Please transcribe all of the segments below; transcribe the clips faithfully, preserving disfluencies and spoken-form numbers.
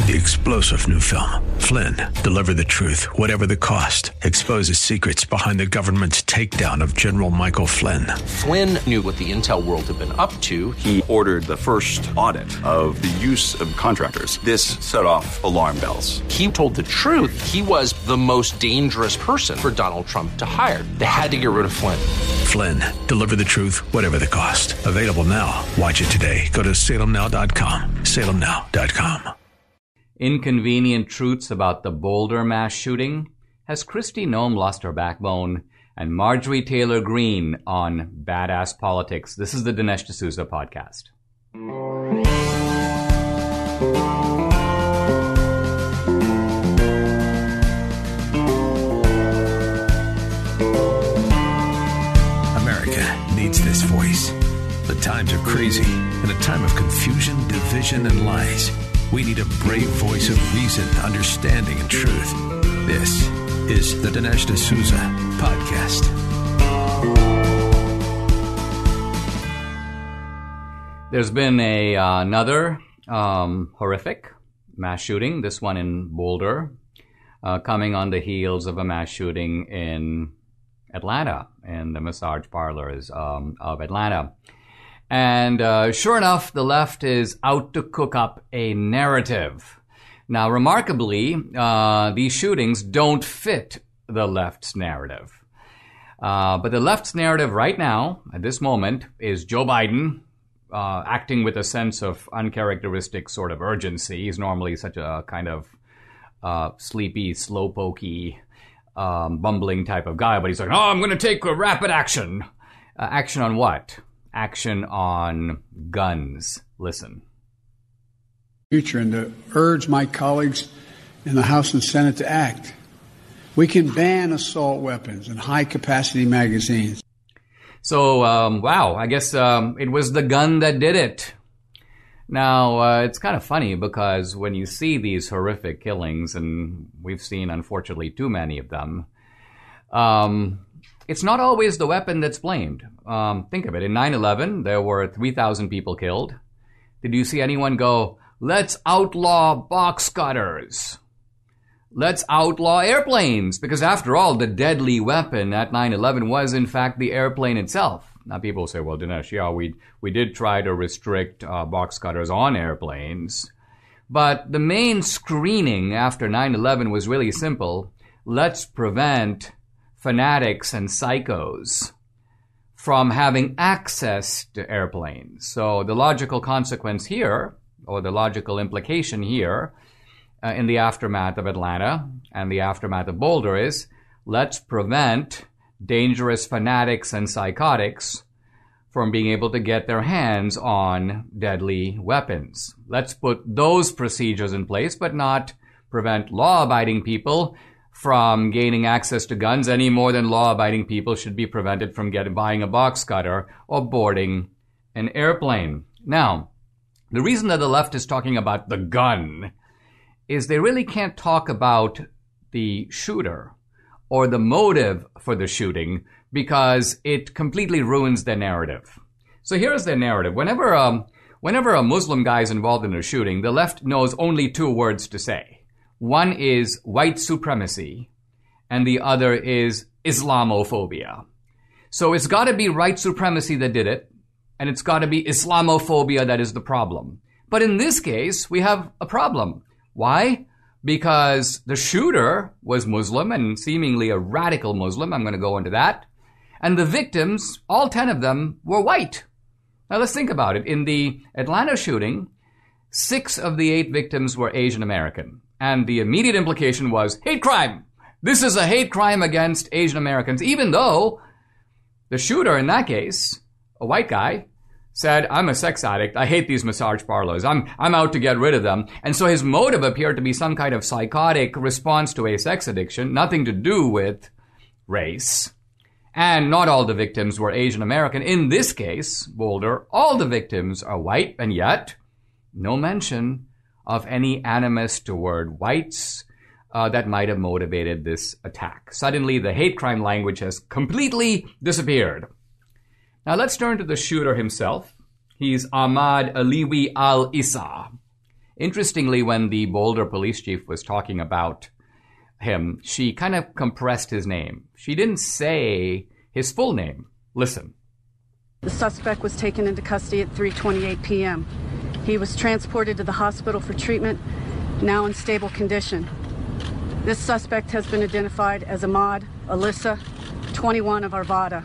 The explosive new film, Flynn, deliver the truth, whatever the cost, exposes secrets behind the government's takedown of General Michael Flynn. Flynn knew what the intel world had been up to. He ordered the first audit of the use of contractors. This set off alarm bells. He told the truth. He was the most dangerous person for Donald Trump to hire. They had to get rid of Flynn. Flynn, deliver the truth, whatever the cost. Available now. Watch it today. Go to salem now dot com. salem now dot com. Inconvenient truths about the Boulder mass shooting. Has Kristi Noem lost her backbone? And Marjorie Taylor Greene on Badass Politics. This is the Dinesh D'Souza podcast. America needs this voice. The times are crazy. In a time of confusion, division, and lies, we need a brave voice of reason, understanding, and truth. This is the Dinesh D'Souza podcast. There's been a uh, another um, horrific mass shooting, this one in Boulder, uh, coming on the heels of a mass shooting in Atlanta, in the massage parlors um, of Atlanta. And uh, sure enough, the left is out to cook up a narrative. Now, remarkably, uh, these shootings don't fit the left's narrative. Uh, but the left's narrative right now, at this moment, is Joe Biden uh, acting with a sense of uncharacteristic sort of urgency. He's normally such a kind of uh, sleepy, slowpokey, um, bumbling type of guy. But he's like, oh, I'm going to take a rapid action. Uh, action on what? Action on guns. Listen. Future and to urge my colleagues in the House and Senate to act. We can ban assault weapons and high-capacity magazines. So, um, wow, I guess um, it was the gun that did it. Now, uh, it's kind of funny because when you see these horrific killings, and we've seen, unfortunately, too many of them, um, it's not always the weapon that's blamed. Um, think of it. In nine eleven, there were three thousand people killed. Did you see anyone go, let's outlaw box cutters? Let's outlaw airplanes? Because after all, the deadly weapon at nine eleven was, in fact, the airplane itself. Now, people say, well, Dinesh, yeah, we, we did try to restrict uh, box cutters on airplanes. But the main screening after nine eleven was really simple. Let's prevent fanatics and psychos from having access to airplanes. So the logical consequence here, or the logical implication here, uh, in the aftermath of Atlanta and the aftermath of Boulder is, let's prevent dangerous fanatics and psychotics from being able to get their hands on deadly weapons. Let's put those procedures in place, but not prevent law-abiding people from gaining access to guns any more than law-abiding people should be prevented from getting buying a box cutter or boarding an airplane. Now, the reason that the left is talking about the gun is they really can't talk about the shooter or the motive for the shooting because it completely ruins their narrative. So here's their narrative. Whenever, um, whenever a Muslim guy is involved in a shooting, the left knows only two words to say. One is white supremacy, and the other is Islamophobia. So it's got to be white supremacy that did it, and it's got to be Islamophobia that is the problem. But in this case, we have a problem. Why? Because the shooter was Muslim and seemingly a radical Muslim. I'm going to go into that. And the victims, all ten of them, were white. Now let's think about it. In the Atlanta shooting, six of the eight victims were Asian American. And the immediate implication was hate crime. This is a hate crime against Asian Americans, even though the shooter in that case, a white guy, said, I'm a sex addict. I hate these massage parlors. I'm, I'm out to get rid of them. And so his motive appeared to be some kind of psychotic response to a sex addiction, nothing to do with race. And not all the victims were Asian American. In this case, Boulder, all the victims are white, and yet no mention of any animus toward whites uh, that might have motivated this attack. Suddenly, the hate crime language has completely disappeared. Now, let's turn to the shooter himself. He's Ahmad Aliwi al-Issa. Interestingly, when the Boulder police chief was talking about him, she kind of compressed his name. She didn't say his full name. Listen. The suspect was taken into custody at three twenty-eight p.m. He was transported to the hospital for treatment, now in stable condition. This suspect has been identified as Ahmad Alyssa, twenty-one, of Arvada.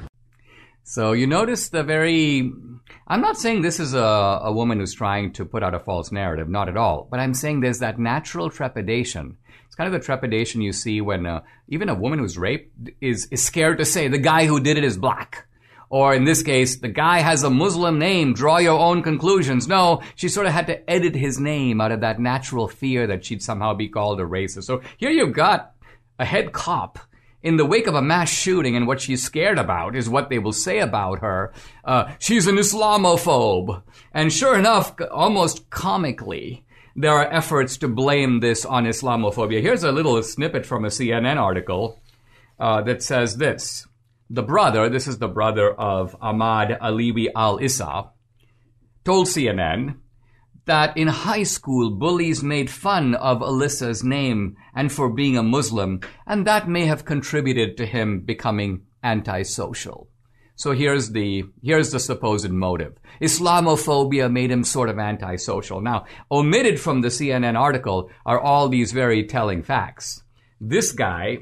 So you notice the very... I'm not saying this is a, a woman who's trying to put out a false narrative, not at all. But I'm saying there's that natural trepidation. It's kind of the trepidation you see when uh, even a woman who's raped is, is scared to say the guy who did it is black. Or in this case, the guy has a Muslim name, draw your own conclusions. No, she sort of had to edit his name out of that natural fear that she'd somehow be called a racist. So here you've got a head cop in the wake of a mass shooting, and what she's scared about is what they will say about her. Uh, she's an Islamophobe. And sure enough, almost comically, there are efforts to blame this on Islamophobia. Here's a little snippet from a C N N article uh, that says this. The brother, this is the brother of Ahmad Aliwi al-Issa, told C N N that in high school, bullies made fun of Alyssa's name and for being a Muslim, and that may have contributed to him becoming antisocial. So here's the, here's the supposed motive. Islamophobia made him sort of antisocial. Now, omitted from the C N N article are all these very telling facts. This guy,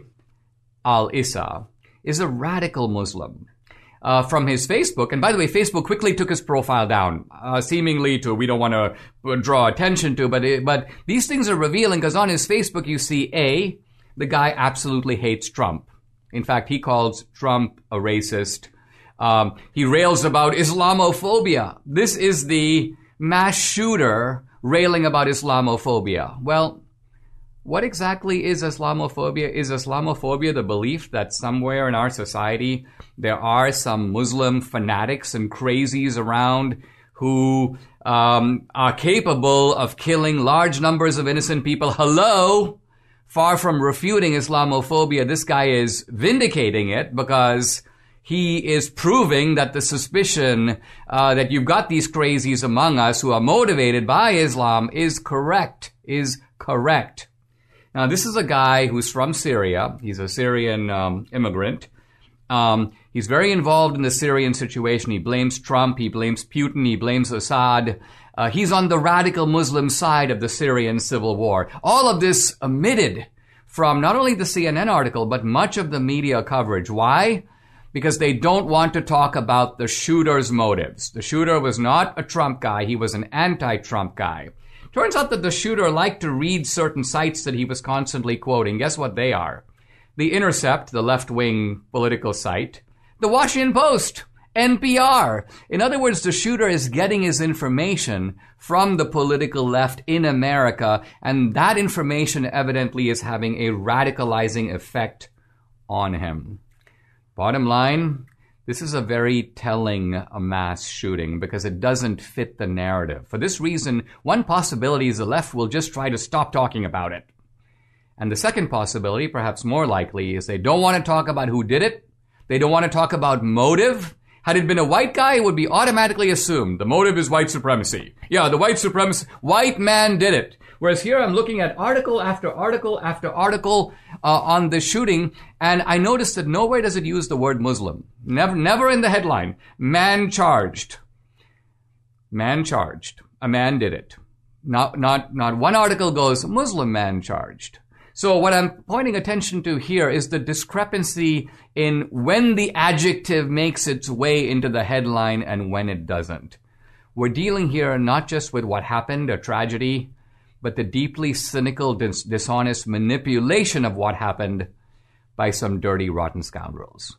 al-Issa, is a radical Muslim. Uh, from his Facebook, and by the way, Facebook quickly took his profile down, uh, seemingly to, we don't want to draw attention to, but it, but these things are revealing because on his Facebook you see, A, the guy absolutely hates Trump. In fact, he calls Trump a racist. Um, he rails about Islamophobia. This is the mass shooter railing about Islamophobia. Well, what exactly is Islamophobia? Is Islamophobia the belief that somewhere in our society there are some Muslim fanatics and crazies around who um, are capable of killing large numbers of innocent people? Hello? Far from refuting Islamophobia, this guy is vindicating it because he is proving that the suspicion uh, that you've got these crazies among us who are motivated by Islam is correct, is correct. Now, this is a guy who's from Syria. He's a Syrian um, immigrant. Um, he's very involved in the Syrian situation. He blames Trump. He blames Putin. He blames Assad. Uh, he's on the radical Muslim side of the Syrian civil war. All of this omitted from not only the C N N article, but much of the media coverage. Why? Because they don't want to talk about the shooter's motives. The shooter was not a Trump guy. He was an anti-Trump guy. Turns out that the shooter liked to read certain sites that he was constantly quoting. Guess what they are? The Intercept, the left-wing political site. The Washington Post, N P R. In other words, the shooter is getting his information from the political left in America, and that information evidently is having a radicalizing effect on him. Bottom line, this is a very telling uh, mass shooting because it doesn't fit the narrative. For this reason, one possibility is the left will just try to stop talking about it. And the second possibility, perhaps more likely, is they don't want to talk about who did it. They don't want to talk about motive. Had it been a white guy, it would be automatically assumed the motive is white supremacy. Yeah, the white supremacy, white man did it. Whereas here I'm looking at article after article after article uh, on the shooting, and I noticed that nowhere does it use the word Muslim. Never, never in the headline. Man charged. Man charged. A man did it. Not, not, not one article goes, Muslim man charged. So what I'm pointing attention to here is the discrepancy in when the adjective makes its way into the headline and when it doesn't. We're dealing here not just with what happened, a tragedy, but the deeply cynical, dis- dishonest manipulation of what happened by some dirty, rotten scoundrels.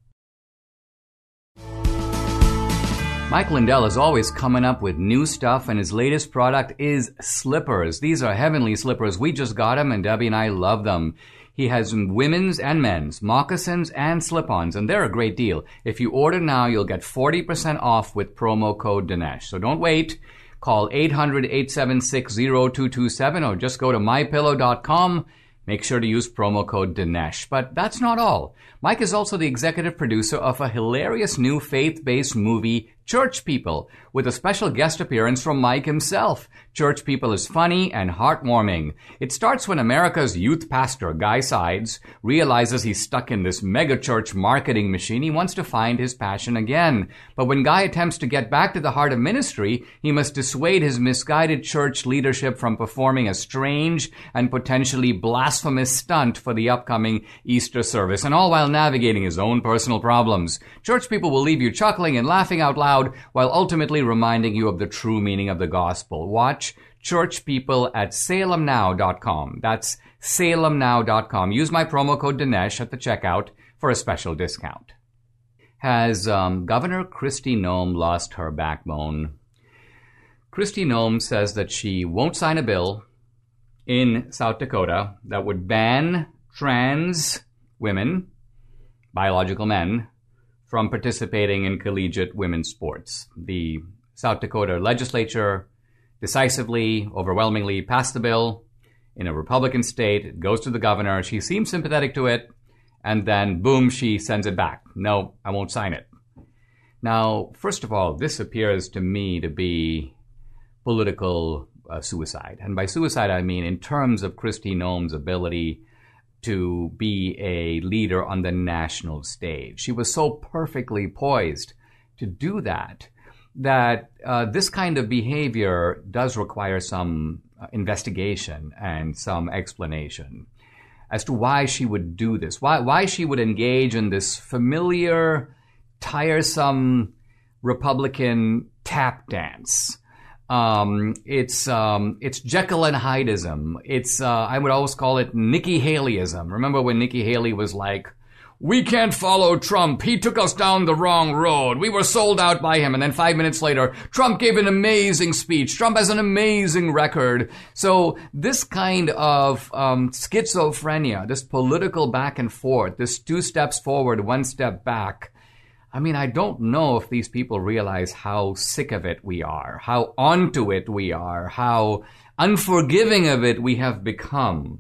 Mike Lindell is always coming up with new stuff, and his latest product is slippers. These are heavenly slippers. We just got them, and Debbie and I love them. He has women's and men's, moccasins and slip-ons, and they're a great deal. If you order now, you'll get forty percent off with promo code Dinesh. So don't wait. Call eight hundred, eight seven six, zero two two seven or just go to my pillow dot com. Make sure to use promo code Dinesh. But that's not all. Mike is also the executive producer of a hilarious new faith-based movie, Church People, with a special guest appearance from Mike himself. Church People is funny and heartwarming. It starts when America's youth pastor, Guy Sides, realizes he's stuck in this megachurch marketing machine. He wants to find his passion again. But when Guy attempts to get back to the heart of ministry, he must dissuade his misguided church leadership from performing a strange and potentially blasphemous stunt for the upcoming Easter service, and all while navigating his own personal problems. Church People will leave you chuckling and laughing out loud while ultimately reminding you of the true meaning of the gospel. Watch Church People at salem now dot com. That's salem now dot com. Use my promo code Dinesh at the checkout for a special discount. Has um, Governor Kristi Noem lost her backbone? Kristi Noem says that she won't sign a bill in South Dakota that would ban trans women, biological men, from participating in collegiate women's sports. The South Dakota legislature decisively, overwhelmingly passed the bill in a Republican state. It goes to the governor. She seems sympathetic to it. And then, boom, she sends it back. No, I won't sign it. Now, first of all, this appears to me to be political uh, suicide. And by suicide, I mean in terms of Kristi Noem's ability to be a leader on the national stage. She was so perfectly poised to do that, that uh, this kind of behavior does require some uh, investigation and some explanation as to why she would do this, why why she would engage in this familiar, tiresome Republican tap dance. Um, it's um, it's Jekyll and Hydeism. It's uh, I would always call it Nikki Haleyism. Remember when Nikki Haley was like, "We can't follow Trump. He took us down the wrong road. We were sold out by him." And then five minutes later, Trump gave an amazing speech. Trump has an amazing record. So this kind of um, schizophrenia, this political back and forth, this two steps forward, one step back, I mean, I don't know if these people realize how sick of it we are, how onto it we are, how unforgiving of it we have become.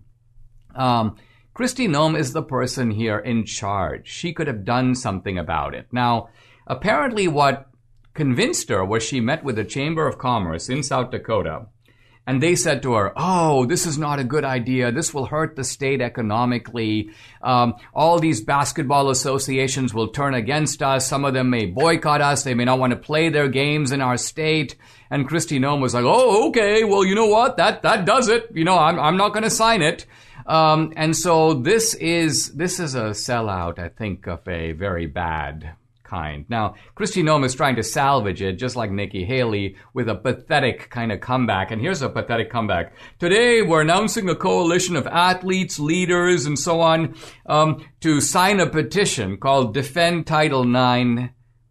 Um, Kristi Noem is the person here in charge. She could have done something about it. Now, apparently what convinced her was she met with the Chamber of Commerce in South Dakota, and they said to her, "Oh, this is not a good idea. This will hurt the state economically. Um, all these basketball associations will turn against us. Some of them may boycott us. They may not want to play their games in our state." And Kristi Noem was like, "Oh, okay. Well, you know what? That that does it. You know, I'm I'm not going to sign it." Um, and so this is this is a sellout, I think, of a very bad kind. Now, Kristi Noem is trying to salvage it, just like Nikki Haley, with a pathetic kind of comeback. And here's a pathetic comeback. "Today, we're announcing a coalition of athletes, leaders, and so on, um, to sign a petition called defend title nine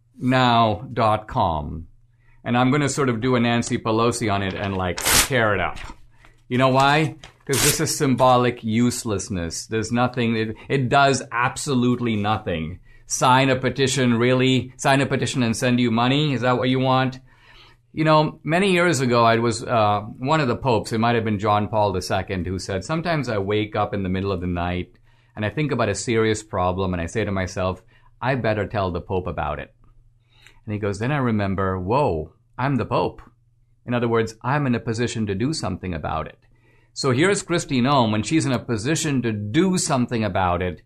now dot com. And I'm going to sort of do a Nancy Pelosi on it and, like, tear it up. You know why? Because this is symbolic uselessness. There's nothing, it, it does absolutely nothing. Sign a petition, really? Sign a petition and send you money? Is that what you want? You know, many years ago, I was uh, one of the popes, it might have been John Paul the Second, who said, "Sometimes I wake up in the middle of the night and I think about a serious problem and I say to myself, I better tell the Pope about it." And he goes, then I remember, whoa, I'm the Pope. In other words, I'm in a position to do something about it. So here's Kristi Noem, when she's in a position to do something about it,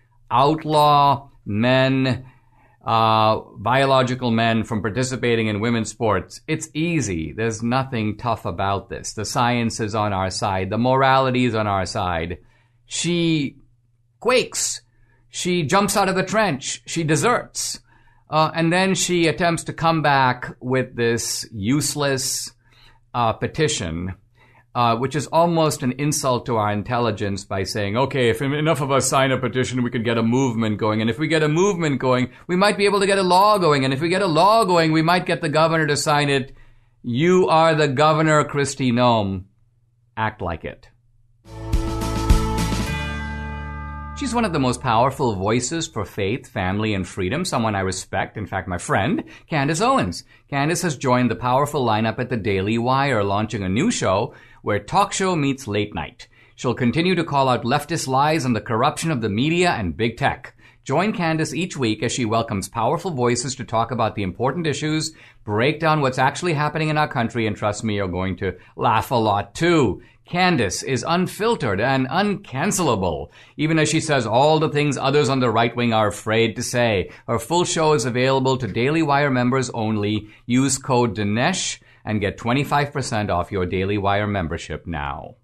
outlaw men, uh, biological men from participating in women's sports. It's easy. There's nothing tough about this. The science is on our side. The morality is on our side. She quakes. She jumps out of the trench. She deserts. Uh, and then she attempts to come back with this useless uh, petition, uh, which is almost an insult to our intelligence, by saying, okay, if enough of us sign a petition, we could get a movement going. And if we get a movement going, we might be able to get a law going. And if we get a law going, we might get the governor to sign it. You are the governor, Kristi Noem. Act like it. She's one of the most powerful voices for faith, family, and freedom, someone I respect, in fact, my friend, Candace Owens. Candace has joined the powerful lineup at the Daily Wire, launching a new show where talk show meets late night. She'll continue to call out leftist lies and the corruption of the media and big tech. Join Candace each week as she welcomes powerful voices to talk about the important issues, break down what's actually happening in our country, and trust me, you're going to laugh a lot too. Candace is unfiltered and uncancelable, even as she says all the things others on the right wing are afraid to say. Her full show is available to Daily Wire members only. Use code Dinesh and get twenty-five percent off your Daily Wire membership now.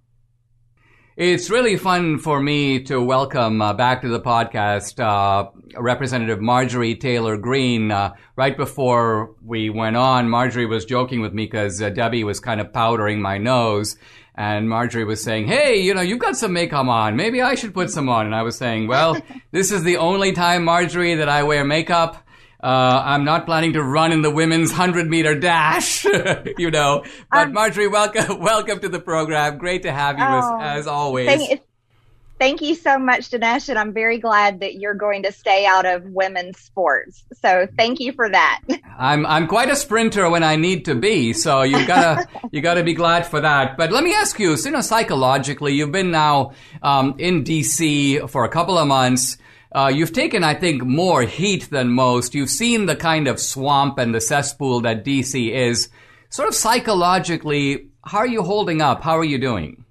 It's really fun for me to welcome uh, back to the podcast uh, Representative Marjorie Taylor Greene. Uh, right before we went on, Marjorie was joking with me because uh, Debbie was kind of powdering my nose. And Marjorie was saying, hey, you know, you've got some makeup on. Maybe I should put some on. And I was saying, well, this is the only time, Marjorie, that I wear makeup. Uh, I'm not planning to run in the women's hundred-meter dash, you know. But um, Marjorie, welcome welcome to the program. Great to have you oh, as, as always. Thank, thank you so much, Dinesh, and I'm very glad that you're going to stay out of women's sports. So thank you for that. I'm I'm quite a sprinter when I need to be, so you gotta you gotta be glad for that. But let me ask you, you know, psychologically, you've been now um, in D C for a couple of months. Uh, you've taken, I think, more heat than most. You've seen the kind of swamp and the cesspool that D C is. Sort of psychologically, how are you holding up? How are you doing?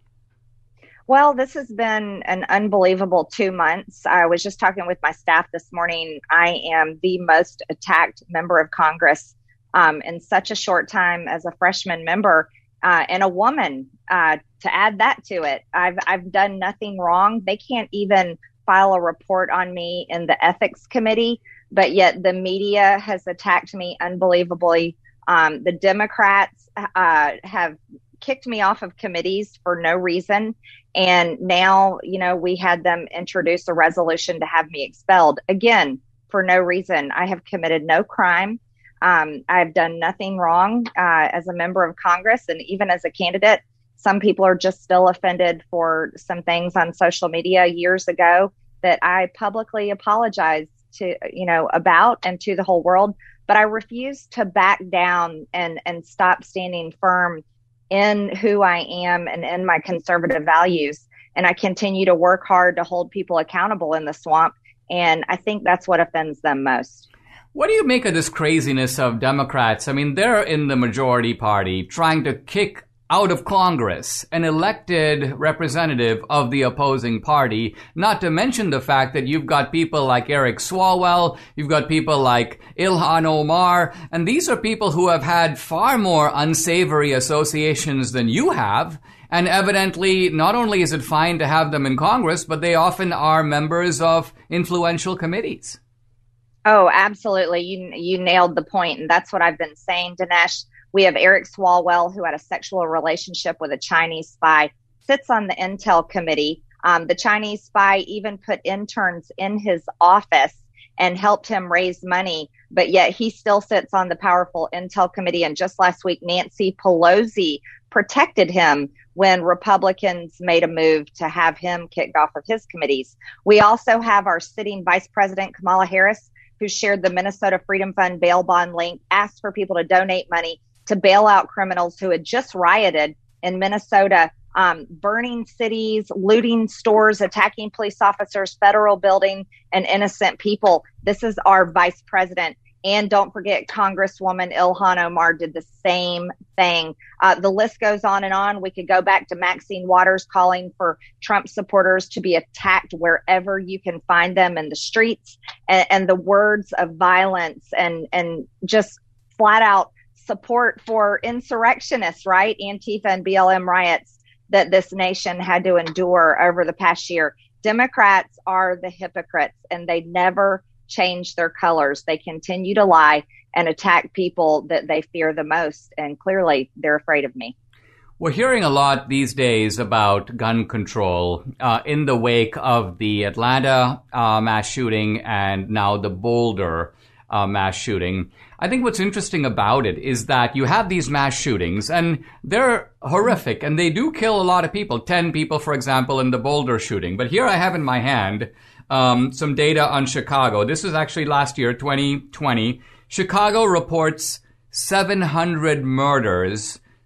Well, this has been an unbelievable two months. I was just talking with my staff this morning. I am the most attacked member of Congress um, in such a short time as a freshman member uh, and a woman. Uh, to add that to it, I've I've done nothing wrong. They can't even file a report on me in the ethics committee, but yet the media has attacked me unbelievably. Um, the Democrats uh, have kicked me off of committees for no reason. And now, you know, we had them introduce a resolution to have me expelled again for no reason. I have committed no crime. Um, I've done nothing wrong uh, as a member of Congress, and even as a candidate. Some people are just still offended for some things on social media years ago that I publicly apologized to, you know, about and to the whole world. But I refuse to back down and, and stop standing firm in who I am and in my conservative values. And I continue to work hard to hold people accountable in the swamp. And I think that's what offends them most. What do you make of this craziness of Democrats? I mean, they're in the majority party trying to kick out of Congress an elected representative of the opposing party, not to mention the fact that you've got people like Eric Swalwell, you've got people like Ilhan Omar, and these are people who have had far more unsavory associations than you have. And evidently, not only is it fine to have them in Congress, but they often are members of influential committees. Oh, absolutely. You you nailed the point. And that's what I've been saying, Dinesh. We have Eric Swalwell, who had a sexual relationship with a Chinese spy, sits on the Intel committee. Um, the Chinese spy even put interns in his office and helped him raise money, but yet he still sits on the powerful Intel committee. And just last week, Nancy Pelosi protected him when Republicans made a move to have him kicked off of his committees. We also have our sitting Vice President Kamala Harris, who shared the Minnesota Freedom Fund bail bond link, asked for people to donate money to bail out criminals who had just rioted in Minnesota, um, burning cities, looting stores, attacking police officers, federal building, and innocent people. This is our vice president. And don't forget, Congresswoman Ilhan Omar did the same thing. Uh, the list goes on and on. We could go back to Maxine Waters calling for Trump supporters to be attacked wherever you can find them in the streets, and, and the words of violence and, and just flat out support for insurrectionists, right? Antifa and B L M riots that this nation had to endure over the past year. Democrats are the hypocrites, and they never change their colors. They continue to lie and attack people that they fear the most. And clearly they're afraid of me. We're hearing a lot these days about gun control uh, in the wake of the Atlanta uh, mass shooting and now the Boulder uh, mass shooting. I think what's interesting about it is that you have these mass shootings and they're horrific and they do kill a lot of people. Ten people, for example, in the Boulder shooting. But here I have in my hand um, some data on Chicago. This was actually last year, twenty twenty. Chicago reports seven hundred murders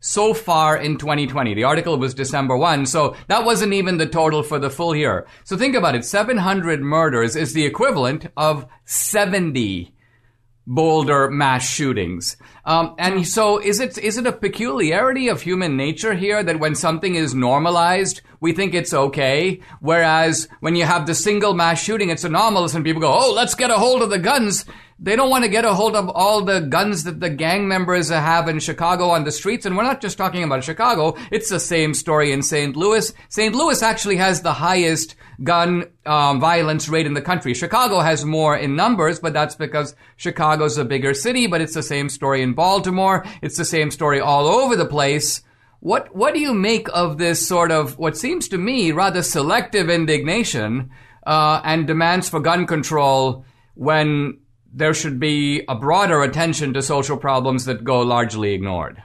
so far in twenty twenty. The article was December first, so that wasn't even the total for the full year. So think about it. seven hundred murders is the equivalent of seventy Boulder mass shootings. Um, and so is it is it a peculiarity of human nature here that when something is normalized, we think it's okay? Whereas when you have the single mass shooting, it's anomalous and people go, oh, let's get a hold of the guns. They don't want to get a hold of all the guns that the gang members have in Chicago on the streets. And we're not just talking about Chicago. It's the same story in Saint Louis. Saint Louis actually has the highest gun um, violence rate in the country. Chicago has more in numbers, but that's because Chicago's a bigger city. But it's the same story in Baltimore. It's the same story all over the place. What what do you make of this sort of what seems to me rather selective indignation uh, and demands for gun control when there should be a broader attention to social problems that go largely ignored?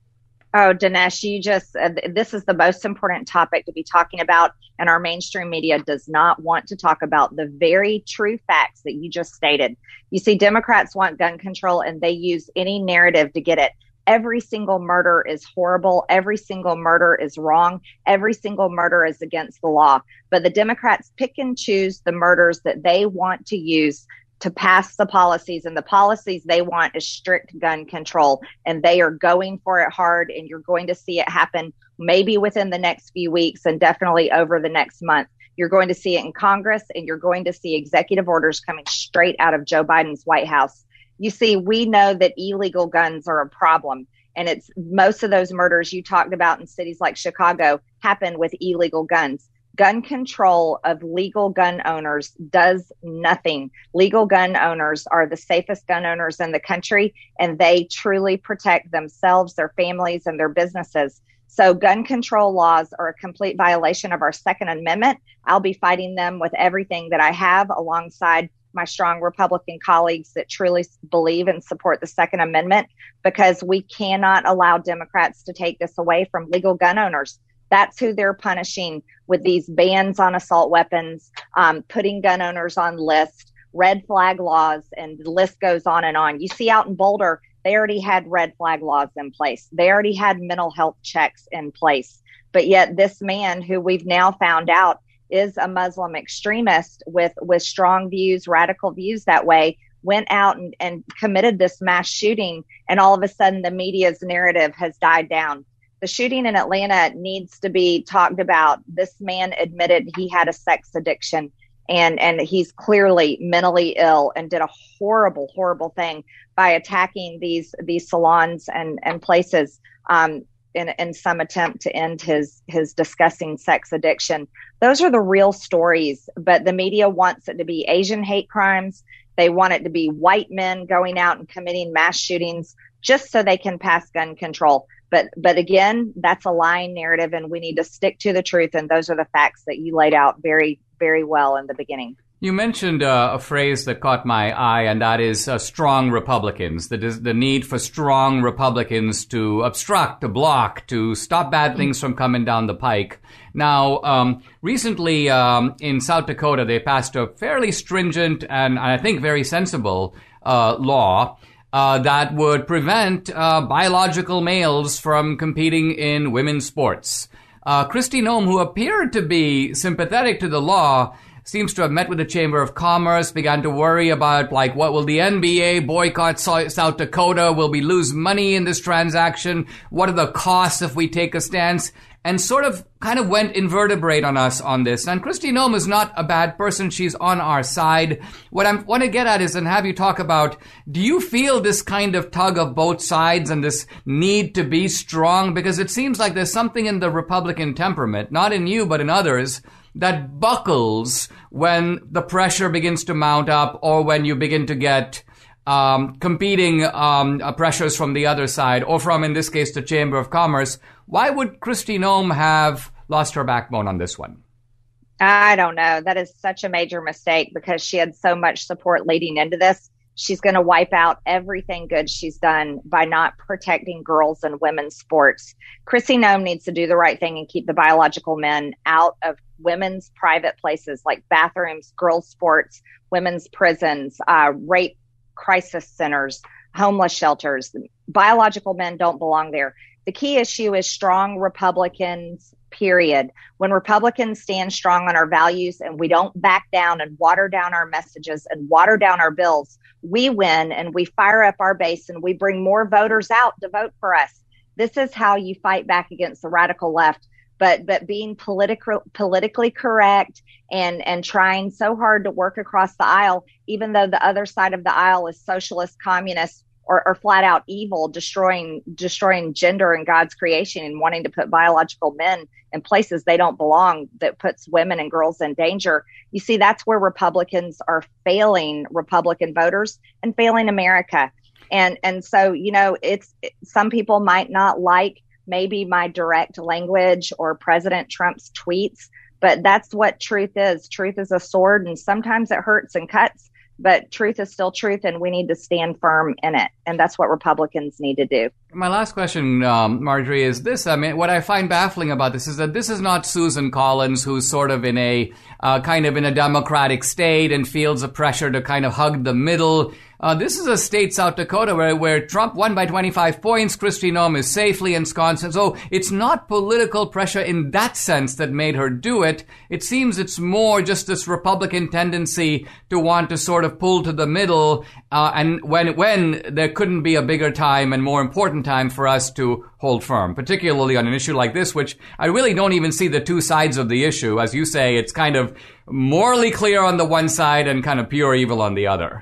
Oh, Dinesh, you just, uh, this is the most important topic to be talking about, and our mainstream media does not want to talk about the very true facts that you just stated. You see, Democrats want gun control, and they use any narrative to get it. Every single murder is horrible. Every single murder is wrong. Every single murder is against the law. But the Democrats pick and choose the murders that they want to use to pass the policies, and the policies they want is strict gun control, and they are going for it hard, and you're going to see it happen maybe within the next few weeks and definitely over the next month. You're going to see it in Congress, and you're going to see executive orders coming straight out of Joe Biden's White House. You see, we know that illegal guns are a problem, and it's most of those murders you talked about in cities like Chicago happen with illegal guns. Gun control of legal gun owners does nothing. Legal gun owners are the safest gun owners in the country, and they truly protect themselves, their families, and their businesses. So gun control laws are a complete violation of our Second Amendment. I'll be fighting them with everything that I have, alongside my strong Republican colleagues that truly believe and support the Second Amendment, because we cannot allow Democrats to take this away from legal gun owners. That's who they're punishing with these bans on assault weapons, um, putting gun owners on lists, red flag laws, and the list goes on and on. You see out in Boulder, they already had red flag laws in place. They already had mental health checks in place. But yet this man, who we've now found out is a Muslim extremist with, with strong views, radical views that way, went out and, and committed this mass shooting. And all of a sudden the media's narrative has died down. The shooting in Atlanta needs to be talked about. This man admitted he had a sex addiction, and, and he's clearly mentally ill, and did a horrible, horrible thing by attacking these these salons and, and places um, in, in some attempt to end his, his disgusting sex addiction. Those are the real stories, but the media wants it to be Asian hate crimes. They want it to be white men going out and committing mass shootings just so they can pass gun control. But but again, that's a lying narrative, and we need to stick to the truth. And those are the facts that you laid out very, very well in the beginning. You mentioned uh, a phrase that caught my eye, and that is uh, strong Republicans. The, the need for strong Republicans to obstruct, to block, to stop bad things from coming down the pike. Now, um, recently um, in South Dakota, they passed a fairly stringent and I think very sensible uh, law Uh, that would prevent uh, biological males from competing in women's sports. Uh, Kristi Noem, who appeared to be sympathetic to the law, seems to have met with the Chamber of Commerce, began to worry about, like, what will the N B A boycott South Dakota? Will we lose money in this transaction? What are the costs if we take a stance? And sort of kind of went invertebrate on us on this. And Kristi Noem is not a bad person. She's on our side. What I want to get at is, and have you talk about, do you feel this kind of tug of both sides and this need to be strong? Because it seems like there's something in the Republican temperament, not in you, but in others, that buckles when the pressure begins to mount up, or when you begin to get um, competing um, uh, pressures from the other side, or from, in this case, the Chamber of Commerce. Why would Kristi Noem have lost her backbone on this one? I don't know. That is such a major mistake, because she had so much support leading into this. She's going to wipe out everything good she's done by not protecting girls and women's sports. Kristi Noem needs to do the right thing and keep the biological men out of women's private places like bathrooms, girls' sports, women's prisons, uh, rape crisis centers, homeless shelters. Biological men don't belong there. The key issue is strong Republicans, period. When Republicans stand strong on our values and we don't back down and water down our messages and water down our bills, we win and we fire up our base and we bring more voters out to vote for us. This is how you fight back against the radical left. But but being political, politically correct and, and trying so hard to work across the aisle, even though the other side of the aisle is socialist, communist, or, or flat out evil, destroying destroying gender and God's creation and wanting to put biological men in places they don't belong, that puts women and girls in danger. You see, that's where Republicans are failing Republican voters and failing America. And and so, you know, it's some people might not like maybe my direct language or President Trump's tweets, but that's what truth is. Truth is a sword, and sometimes it hurts and cuts, but truth is still truth, and we need to stand firm in it. And that's what Republicans need to do. My last question, um, Marjorie, is this. I mean, what I find baffling about this is that this is not Susan Collins, who's sort of in a uh, kind of in a democratic state and feels a pressure to kind of hug the middle. Uh, this is a state, South Dakota, where, where Trump won by twenty-five points. Kristi Noem is safely ensconced. So it's not political pressure in that sense that made her do it. It seems it's more just this Republican tendency to want to sort of pull to the middle. Uh, and when, when there couldn't be a bigger time and more important time for us to hold firm, particularly on an issue like this, which I really don't even see the two sides of the issue. As you say, it's kind of morally clear on the one side and kind of pure evil on the other.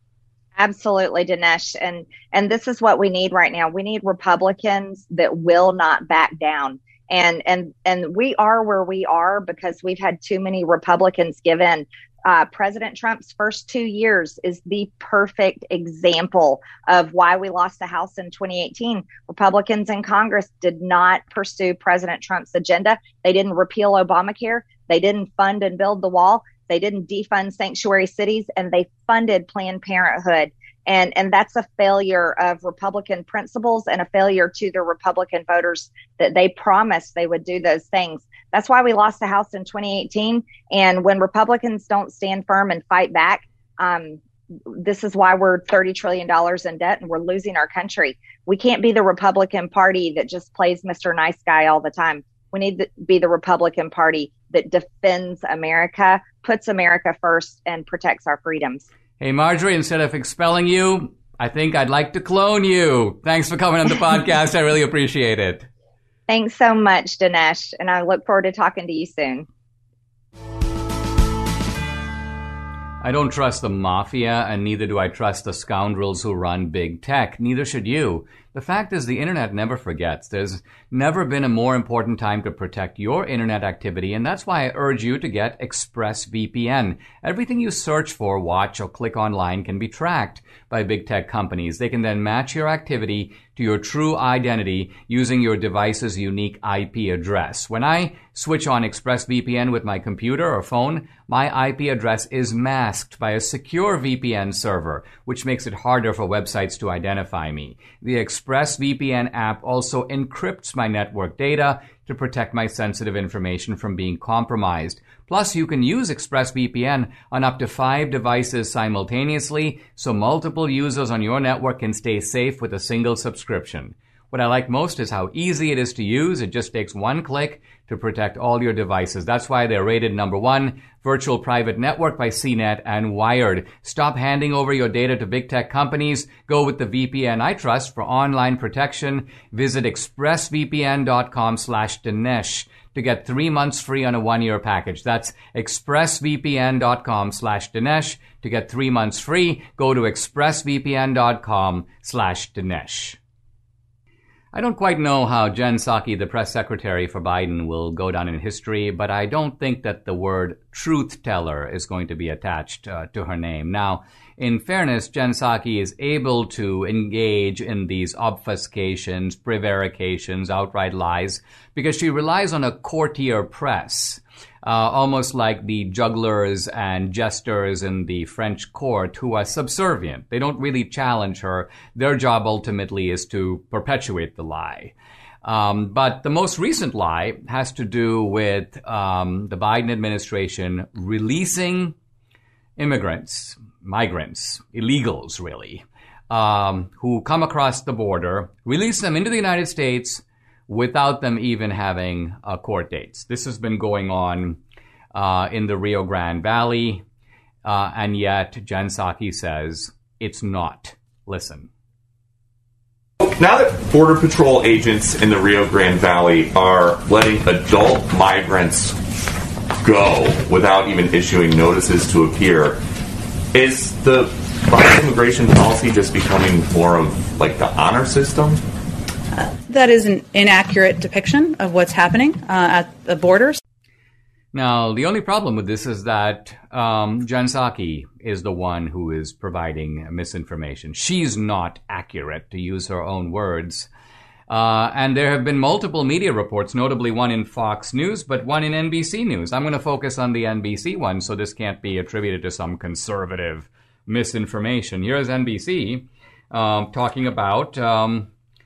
Absolutely, Dinesh. And and this is what we need right now. We need Republicans that will not back down. And and and we are where we are because we've had too many Republicans give in. Uh, President Trump's first two years is the perfect example of why we lost the House in twenty eighteen. Republicans in Congress did not pursue President Trump's agenda. They didn't repeal Obamacare. They didn't fund and build the wall. They didn't defund sanctuary cities, and they funded Planned Parenthood. And, and that's a failure of Republican principles and a failure to the Republican voters that they promised they would do those things. That's why we lost the House in twenty eighteen. And when Republicans don't stand firm and fight back, um, this is why we're thirty trillion dollars in debt and we're losing our country. We can't be the Republican Party that just plays Mister Nice Guy all the time. We need to be the Republican Party that defends America, puts America first, and protects our freedoms. Hey, Marjorie, instead of expelling you, I think I'd like to clone you. Thanks for coming on the podcast. I really appreciate it. Thanks so much, Dinesh, and I look forward to talking to you soon. I don't trust the mafia, and neither do I trust the scoundrels who run big tech. Neither should you. The fact is, the internet never forgets. There's never been a more important time to protect your internet activity, and that's why I urge you to get ExpressVPN. Everything you search for, watch, or click online can be tracked by big tech companies. They can then match your activity to your true identity using your device's unique I P address. When I switch on ExpressVPN with my computer or phone, my I P address is masked by a secure V P N server, which makes it harder for websites to identify me. The ExpressVPN app also encrypts my network data to protect my sensitive information from being compromised. Plus, you can use ExpressVPN on up to five devices simultaneously, so multiple users on your network can stay safe with a single subscription. What I like most is how easy it is to use. It just takes one click to protect all your devices. That's why they're rated number one, Virtual Private Network by C net and Wired. Stop handing over your data to big tech companies. Go with the V P N I trust for online protection. Visit expressvpn.com slash Dinesh to get three months free on a one-year package. That's expressvpn.com slash Dinesh to get three months free. Go to expressvpn.com slash Dinesh. I don't quite know how Jen Psaki, the press secretary for Biden, will go down in history, but I don't think that the word truth teller is going to be attached uh, to her name. Now, in fairness, Jen Psaki is able to engage in these obfuscations, prevarications, outright lies, because she relies on a courtier press. Uh, almost like the jugglers and jesters in the French court who are subservient. They don't really challenge her. Their job ultimately is to perpetuate the lie. Um, but the most recent lie has to do with um, the Biden administration releasing immigrants, migrants, illegals really, um, who come across the border, release them into the United States without them even having uh, court dates. This has been going on uh, in the Rio Grande Valley, uh, and yet Jen Psaki says it's not. Listen. Now that Border Patrol agents in the Rio Grande Valley are letting adult migrants go without even issuing notices to appear, is the Biden immigration policy just becoming more of like the honor system? Uh, that is an inaccurate depiction of what's happening uh, at the borders. Now, the only problem with this is that um, Jen Psaki is the one who is providing misinformation. She's not accurate, to use her own words. Uh, and there have been multiple media reports, notably one in Fox News, but one in N B C News. I'm going to focus on the N B C one, so this can't be attributed to some conservative misinformation. Here's N B C um, talking about... Um,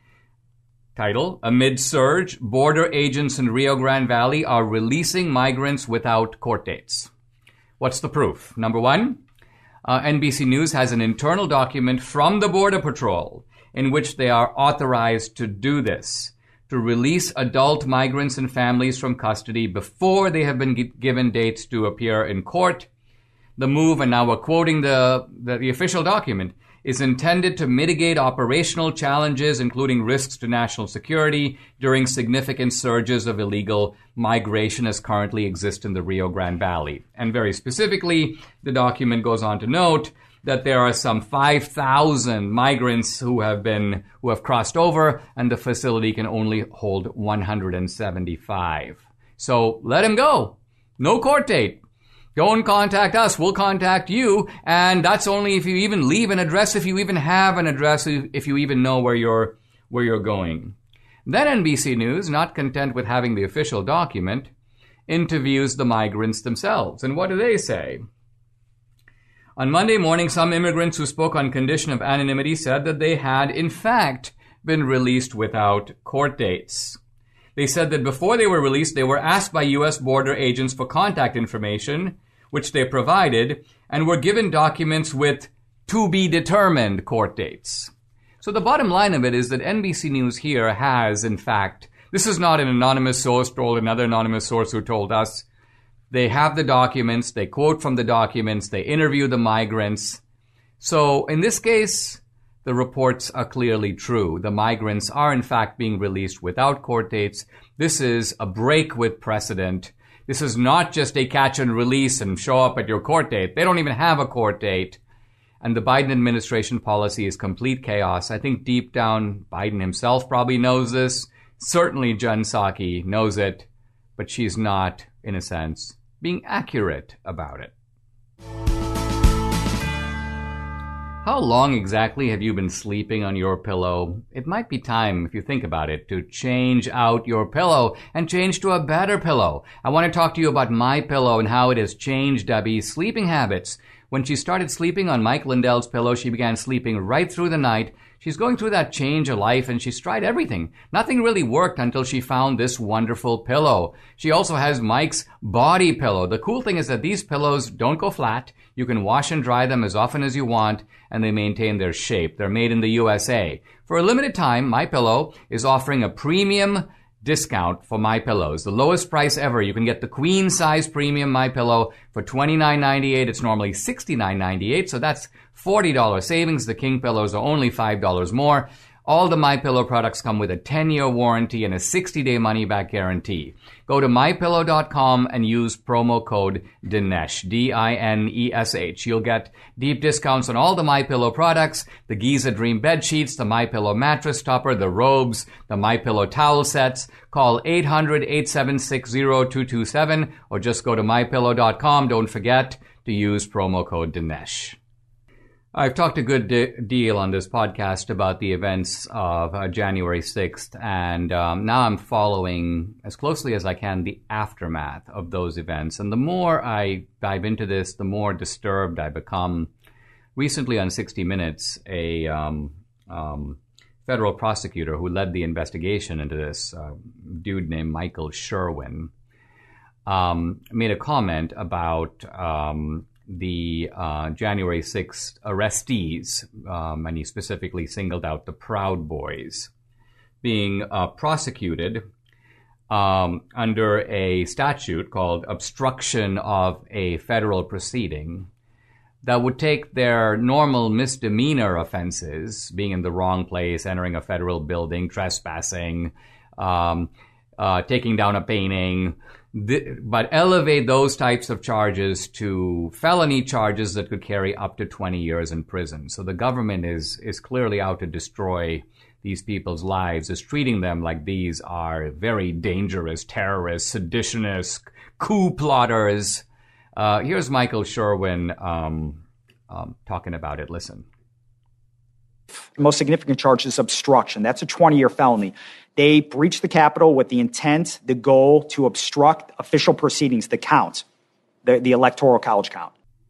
Title, amid surge, border agents in Rio Grande Valley are releasing migrants without court dates. What's the proof? Number one, uh, N B C News has an internal document from the Border Patrol in which they are authorized to do this, to release adult migrants and families from custody before they have been g- given dates to appear in court. The move, and now we're quoting the, the, the official document, is intended to mitigate operational challenges, including risks to national security during significant surges of illegal migration as currently exist in the Rio Grande Valley. And very specifically, the document goes on to note that there are some five thousand migrants who have been, who have crossed over, and the facility can only hold one hundred seventy-five. So let him go. No court date. Don't contact us. We'll contact you. And that's only if you even leave an address, if you even have an address, if you even know where you're, where you're going. Then N B C News, not content with having the official document, interviews the migrants themselves. And what do they say? On Monday morning, some immigrants who spoke on condition of anonymity said that they had, in fact, been released without court dates. They said that before they were released, they were asked by U S border agents for contact information, which they provided, and were given documents with to-be-determined court dates. So the bottom line of it is that N B C News here has, in fact, this is not an anonymous source told another anonymous source who told us. They have the documents, they quote from the documents, they interview the migrants. So in this case, the reports are clearly true. The migrants are, in fact, being released without court dates. This is a break with precedent. This is not just a catch and release and show up at your court date. They don't even have a court date. And the Biden administration policy is complete chaos. I think deep down, Biden himself probably knows this. Certainly Jen Psaki knows it, but she's not, in a sense, being accurate about it. How long exactly have you been sleeping on your pillow? It might be time, if you think about it, to change out your pillow and change to a better pillow. I want to talk to you about MyPillow and how it has changed Debbie's sleeping habits. When she started sleeping on Mike Lindell's pillow, she began sleeping right through the night. She's going through that change of life, and she's tried everything. Nothing really worked until she found this wonderful pillow. She also has Mike's body pillow. The cool thing is that these pillows don't go flat. You can wash and dry them as often as you want, and they maintain their shape. They're made in the U S A. For a limited time, MyPillow is offering a premium discount for MyPillows. The lowest price ever. You can get the queen size premium MyPillow for twenty-nine ninety-eight. It's normally sixty-nine ninety-eight, so that's forty dollars savings. The king pillows are only five dollars more. All the MyPillow products come with a ten-year warranty and a sixty-day money-back guarantee. Go to my pillow dot com and use promo code Dinesh, D I N E S H. You'll get deep discounts on all the MyPillow products, the Giza Dream bed sheets, the MyPillow mattress topper, the robes, the MyPillow towel sets. Call eight hundred, eight seven six, zero two two seven or just go to my pillow dot com. Don't forget to use promo code Dinesh. I've talked a good de- deal on this podcast about the events of uh, January sixth, and um, now I'm following as closely as I can the aftermath of those events. And the more I dive into this, the more disturbed I become. Recently on sixty minutes, a um, um, federal prosecutor who led the investigation into this, uh, dude named Michael Sherwin, um, made a comment about um, the uh, January sixth arrestees, um, and he specifically singled out the Proud Boys, being uh, prosecuted um, under a statute called obstruction of a federal proceeding that would take their normal misdemeanor offenses, being in the wrong place, entering a federal building, trespassing, um, uh, taking down a painting, th- but elevate those types of charges to felony charges that could carry up to twenty years in prison. So the government is is clearly out to destroy these people's lives, is treating them like these are very dangerous terrorists, seditionists, coup plotters. Uh, here's Michael Sherwin um, um, talking about it. Listen. The most significant charge is obstruction. That's a twenty-year felony. They breached the Capitol with the intent, the goal to obstruct official proceedings, the count, the, the Electoral College count.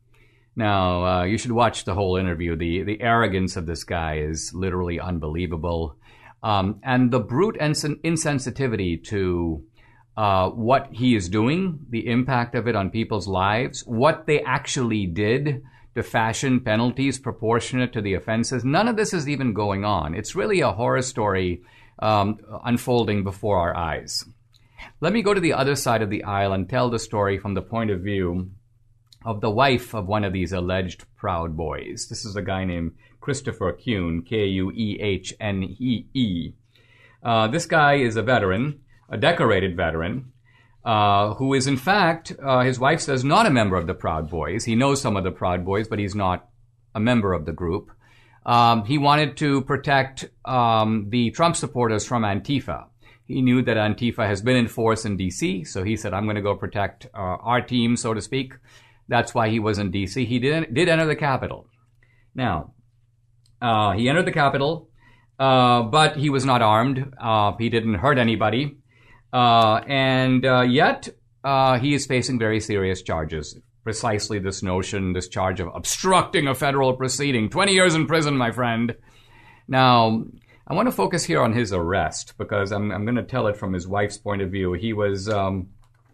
Now, uh, you should watch the whole interview. The the arrogance of this guy is literally unbelievable. Um, and the brute ins- insensitivity to uh, what he is doing, the impact of it on people's lives, what they actually did to fashion penalties proportionate to the offenses. None of this is even going on. It's really a horror story um, unfolding before our eyes. Let me go to the other side of the aisle and tell the story from the point of view of the wife of one of these alleged Proud Boys. This is a guy named Christopher Kuehne, K U E H N E E. Uh, this guy is a veteran, a decorated veteran, uh, who is in fact, uh, his wife says, not a member of the Proud Boys. He knows some of the Proud Boys, but he's not a member of the group. Um, he wanted to protect um, the Trump supporters from Antifa. He knew that Antifa has been in force in D C, so he said, I'm going to go protect uh, our team, so to speak. That's why he was in D C. He did, did enter the Capitol. Now, uh, he entered the Capitol, uh, but he was not armed. Uh, he didn't hurt anybody. Uh, and uh, yet, uh, he is facing very serious charges. Precisely this notion, this charge of obstructing a federal proceeding. twenty years in prison, my friend. Now, I want to focus here on his arrest because I'm, I'm going to tell it from his wife's point of view. He was, um,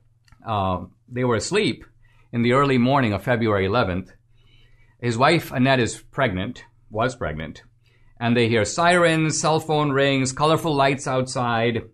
uh, they were asleep in the early morning of February eleventh. His wife, Annette, is pregnant, was pregnant, and they hear sirens, cell phone rings, colorful lights outside,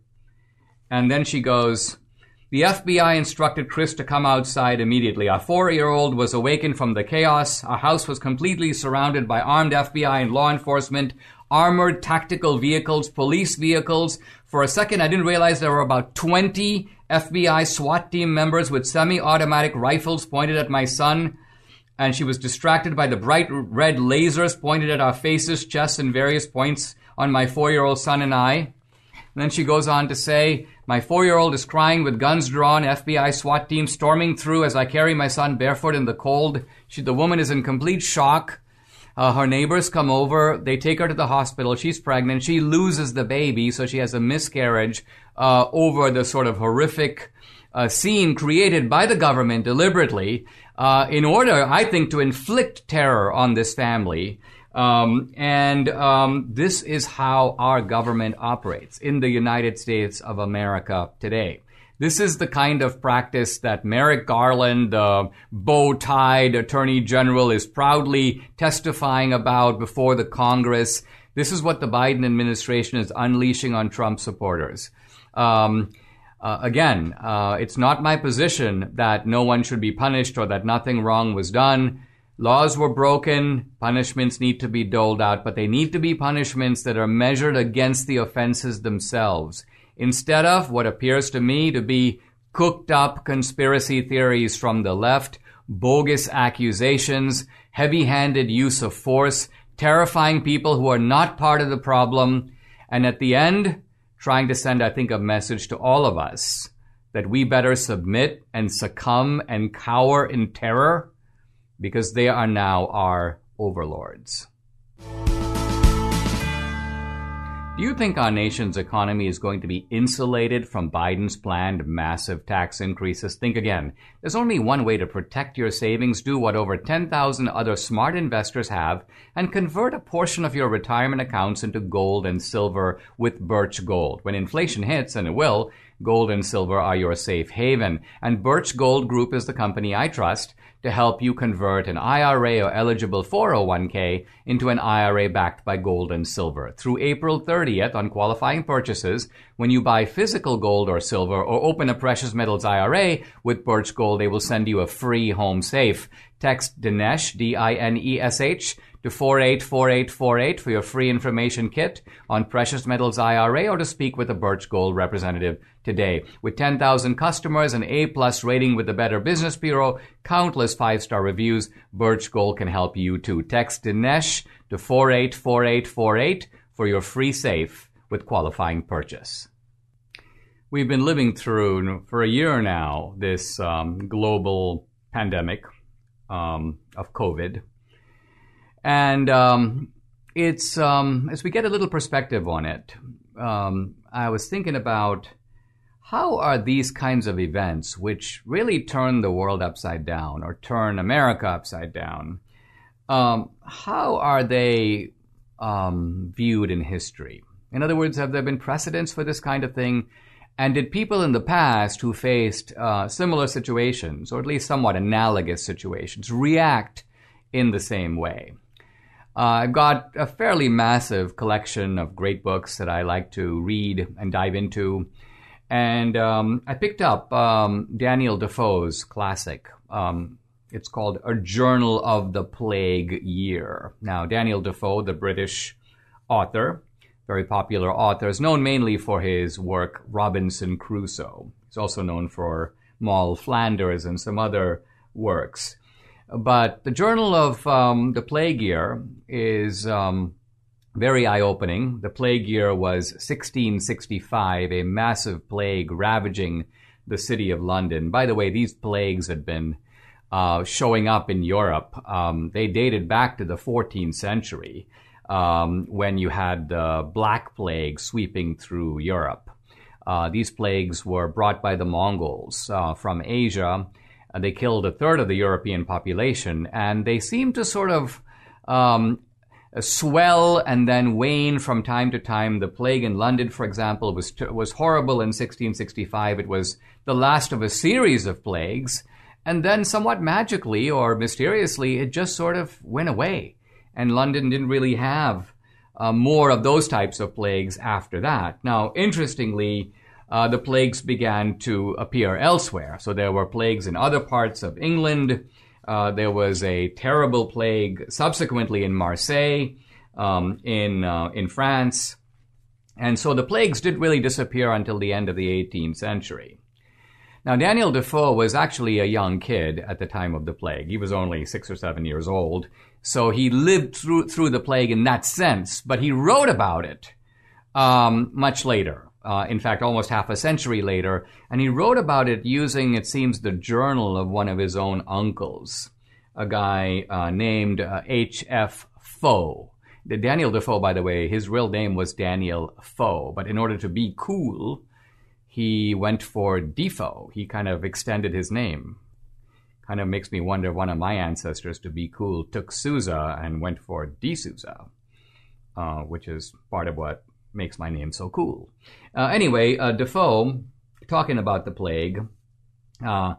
and then she goes, the F B I instructed Chris to come outside immediately. Our four-year-old was awakened from the chaos. Our house was completely surrounded by armed F B I and law enforcement, armored tactical vehicles, police vehicles. For a second, I didn't realize there were about twenty F B I SWAT team members with semi-automatic rifles pointed at my son, and she was distracted by the bright red lasers pointed at our faces, chests, and various points on my four-year-old son and I. And then she goes on to say, my four-year-old is crying with guns drawn, F B I SWAT team storming through as I carry my son barefoot in the cold. She, the woman is in complete shock. Uh, her neighbors come over. They take her to the hospital. She's pregnant. She loses the baby, so she has a miscarriage uh, over the sort of horrific uh, scene created by the government deliberately uh, in order, I think, to inflict terror on this family. Um, and um, this is how our government operates in the United States of America today. This is the kind of practice that Merrick Garland, the bow-tied Attorney General, is proudly testifying about before the Congress. This is what the Biden administration is unleashing on Trump supporters. Um, uh, again, uh, it's not my position that no one should be punished or that nothing wrong was done. Laws were broken, punishments need to be doled out, but they need to be punishments that are measured against the offenses themselves, instead of what appears to me to be cooked up conspiracy theories from the left, bogus accusations, heavy-handed use of force, terrifying people who are not part of the problem, and at the end, trying to send, I think, a message to all of us that we better submit and succumb and cower in terror because they are now our overlords. Do you think our nation's economy is going to be insulated from Biden's planned massive tax increases? Think again. There's only one way to protect your savings. Do what over ten thousand other smart investors have and convert a portion of your retirement accounts into gold and silver with Birch Gold. When inflation hits, and it will, Gold and silver are your safe haven. And Birch Gold Group is the company I trust to help you convert an I R A or eligible four oh one k into an I R A backed by gold and silver. Through April thirtieth on qualifying purchases, when you buy physical gold or silver or open a precious metals I R A with Birch Gold, they will send you a free home safe. Text Dinesh, D I N E S H, to four eight four eight four eight for your free information kit on precious metals I R A or to speak with a Birch Gold representative today. With ten thousand customers, an A-plus rating with the Better Business Bureau, countless five-star reviews, Birch Gold can help you too. Text Dinesh to four eight four eight four eight for your free safe with qualifying purchase. We've been living through, for a year now, this um, global pandemic um, of COVID. And um, it's, um, as we get a little perspective on it, um, I was thinking about how are these kinds of events, which really turn the world upside down or turn America upside down, um, how are they um, viewed in history? In other words, have there been precedents for this kind of thing? And did people in the past who faced uh, similar situations, or at least somewhat analogous situations, react in the same way? Uh, I've got a fairly massive collection of great books that I like to read and dive into. And um, I picked up um, Daniel Defoe's classic. Um, it's called A Journal of the Plague Year. Now, Daniel Defoe, the British author, very popular author, is known mainly for his work Robinson Crusoe. He's also known for Moll Flanders and some other works. But the Journal of um, the Plague Year is um, very eye-opening. The plague year was sixteen sixty-five, a massive plague ravaging the city of London. By the way, these plagues had been uh, showing up in Europe. Um, they dated back to the fourteenth century. Um, when you had the Black Plague sweeping through Europe. Uh, these plagues were brought by the Mongols uh, from Asia. Uh, they killed a third of the European population, and they seemed to sort of um, swell and then wane from time to time. The plague in London, for example, was t- was horrible in sixteen sixty-five. It was the last of a series of plagues, and then somewhat magically or mysteriously, it just sort of went away. And London didn't really have uh, more of those types of plagues after that. Now, interestingly, uh, the plagues began to appear elsewhere. So there were plagues in other parts of England. Uh, there was a terrible plague subsequently in Marseille, um, in uh, in France. And so the plagues didn't really disappear until the end of the eighteenth century. Now, Daniel Defoe was actually a young kid at the time of the plague. He was only six or seven years old. So he lived through through the plague in that sense, but he wrote about it um, much later. Uh, in fact, almost half a century later. And he wrote about it using, it seems, the journal of one of his own uncles, a guy uh, named uh, H F Foe. The Daniel Defoe, by the way, his real name was Daniel Foe, but in order to be cool, he went for Defoe. He kind of extended his name. Kind of makes me wonder if one of my ancestors, to be cool, took Sousa and went for D'Souza, uh, which is part of what makes my name so cool. Uh, anyway, uh, Defoe, talking about the plague, uh,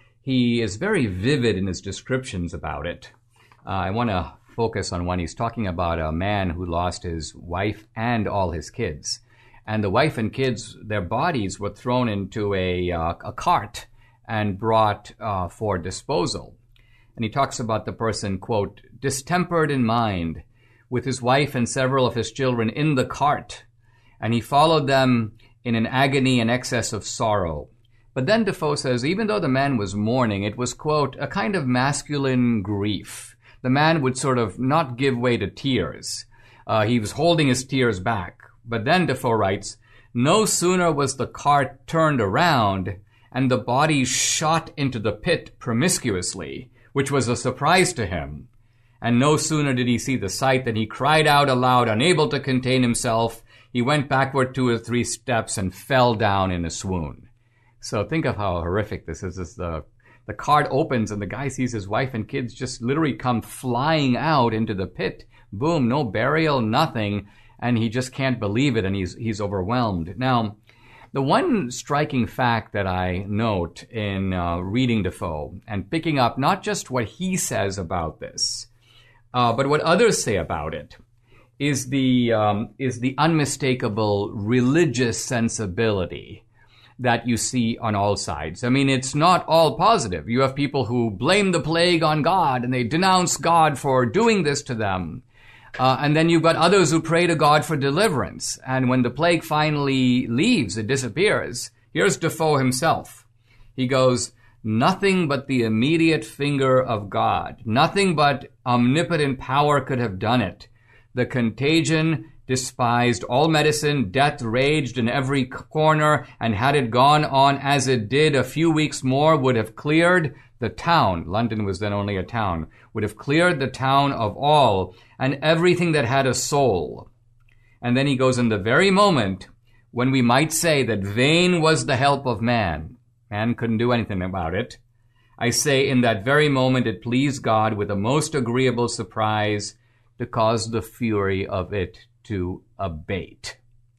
he is very vivid in his descriptions about it. Uh, I want to focus on one. He's talking about a man who lost his wife and all his kids. And the wife and kids, their bodies were thrown into a, uh, a cart and brought uh, for disposal. And he talks about the person, quote, distempered in mind, with his wife and several of his children in the cart, and he followed them in an agony and excess of sorrow. But then Defoe says, even though the man was mourning, it was, quote, a kind of masculine grief. The man would sort of not give way to tears. Uh, he was holding his tears back. But then Defoe writes, no sooner was the cart turned around and the body shot into the pit promiscuously, which was a surprise to him. And no sooner did he see the sight than he cried out aloud, unable to contain himself. He went backward two or three steps and fell down in a swoon. So think of how horrific this is. As the, the cart opens and the guy sees his wife and kids just literally come flying out into the pit. Boom, no burial, nothing. And he just can't believe it, and he's he's overwhelmed. Now, The one striking fact that I note in uh, reading Defoe and picking up not just what he says about this, uh, but what others say about it, is the um, is the unmistakable religious sensibility that you see on all sides. I mean, it's not all positive. You have people who blame the plague on God and they denounce God for doing this to them. Uh, and then you've got others who pray to God for deliverance. And when the plague finally leaves, it disappears. Here's Defoe himself. He goes, nothing but the immediate finger of God, nothing but omnipotent power could have done it. The contagion despised all medicine, death raged in every corner, and had it gone on as it did, a few weeks more would have cleared the town. London was then only a town, would have cleared the town of all and everything that had a soul. And then he goes, in the very moment when we might say that vain was the help of man, man couldn't do anything about it, I say in that very moment it pleased God with a most agreeable surprise to cause the fury of it to abate.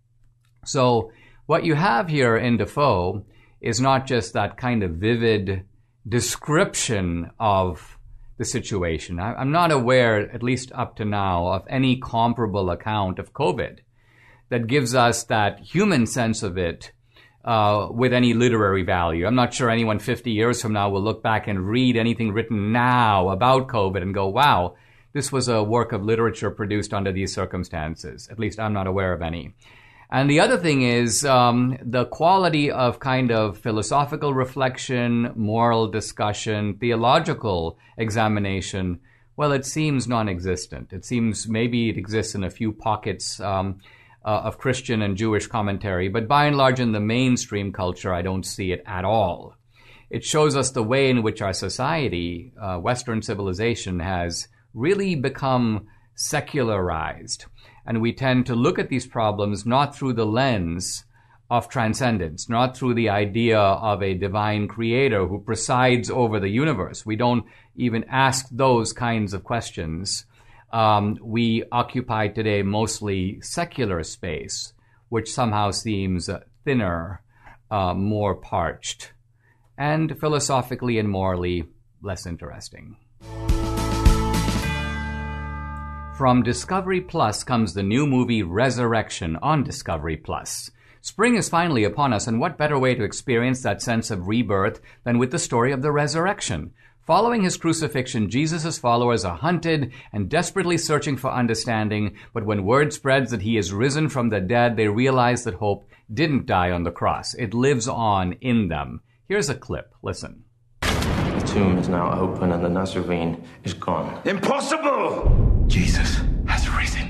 So what you have here in Defoe is not just that kind of vivid description of the situation. I, I'm not aware, at least up to now, of any comparable account of COVID that gives us that human sense of it uh, with any literary value. I'm not sure anyone fifty years from now will look back and read anything written now about COVID and go, wow, this was a work of literature produced under these circumstances. At least I'm not aware of any. And the other thing is um, the quality of kind of philosophical reflection, moral discussion, theological examination, well, it seems non-existent. It seems maybe it exists in a few pockets um, uh, of Christian and Jewish commentary, but by and large in the mainstream culture, I don't see it at all. It shows us the way in which our society, uh, Western civilization, has really become secularized. And we tend to look at these problems not through the lens of transcendence, not through the idea of a divine creator who presides over the universe. We don't even ask those kinds of questions. Um, we occupy today mostly secular space, which somehow seems thinner, uh, more parched, and philosophically and morally less interesting. From Discovery Plus comes the new movie Resurrection on Discovery Plus. Spring is finally upon us, and what better way to experience that sense of rebirth than with the story of the resurrection? Following his crucifixion, Jesus' followers are hunted and desperately searching for understanding, but when word spreads that he is risen from the dead, they realize that hope didn't die on the cross. It lives on in them. Here's a clip. Listen. The tomb is now open and the Nazarene is gone. Impossible! Jesus has risen.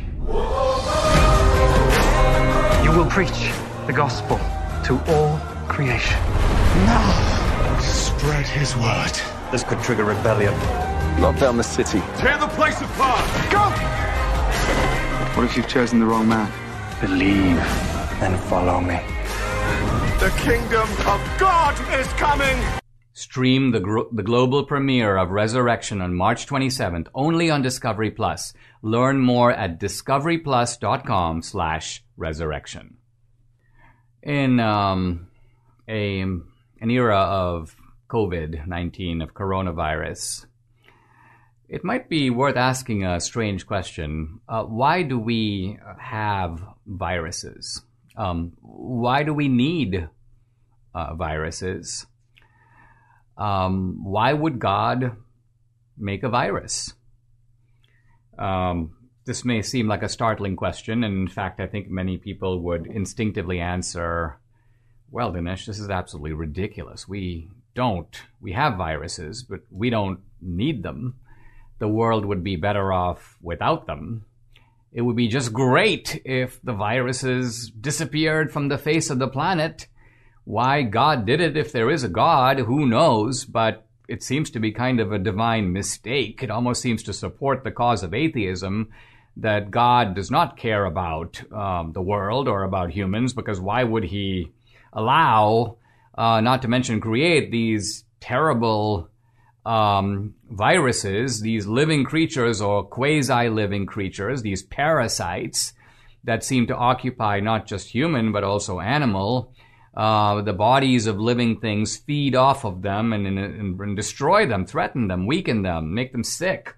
You will preach the gospel to all creation. Now, spread his word. This could trigger rebellion. Lock down the city. Tear the place apart. Go! What if you've chosen the wrong man? Believe and follow me. The kingdom of God is coming! Stream the, gro- the global premiere of Resurrection on March twenty-seventh, only on Discovery Plus. Learn more at discoveryplus.com slash resurrection. In um, a, an era of COVID nineteen, of coronavirus, it might be worth asking a strange question. Uh, why do we have viruses? Um, why do we need uh, viruses? Um, why would God make a virus? Um, this may seem like a startling question, and in fact, I think many people would instinctively answer, well, Dinesh, this is absolutely ridiculous. We don't. We have viruses, but we don't need them. The world would be better off without them. It would be just great if the viruses disappeared from the face of the planet. Why God did it, if there is a God, who knows? But it seems to be kind of a divine mistake. It almost seems to support the cause of atheism, that God does not care about um, the world or about humans, because why would he allow, uh, not to mention create, these terrible um, viruses, these living creatures or quasi-living creatures, these parasites that seem to occupy not just human but also animal uh, the bodies of living things feed off of them and, and, and destroy them, threaten them, weaken them, make them sick.